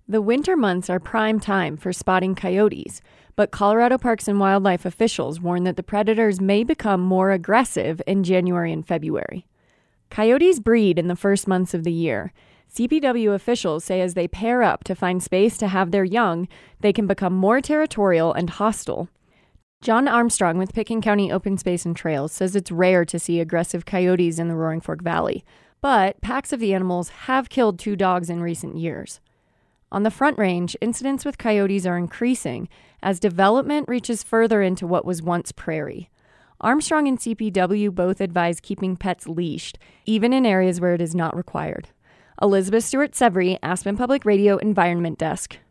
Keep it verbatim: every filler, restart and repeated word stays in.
The winter months are prime time for spotting coyotes, but Colorado Parks and Wildlife officials warn that the predators may become more aggressive in January and February. Coyotes breed in the first months of the year. C P W officials say as they pair up to find space to have their young, they can become more territorial and hostile. John Armstrong with Pitkin County Open Space and Trails says it's rare to see aggressive coyotes in the Roaring Fork Valley, but packs of the animals have killed two dogs in recent years. On the Front Range, incidents with coyotes are increasing as development reaches further into what was once prairie. Armstrong and C P W both advise keeping pets leashed, even in areas where it is not required. Elizabeth Stewart-Severy, Aspen Public Radio Environment Desk.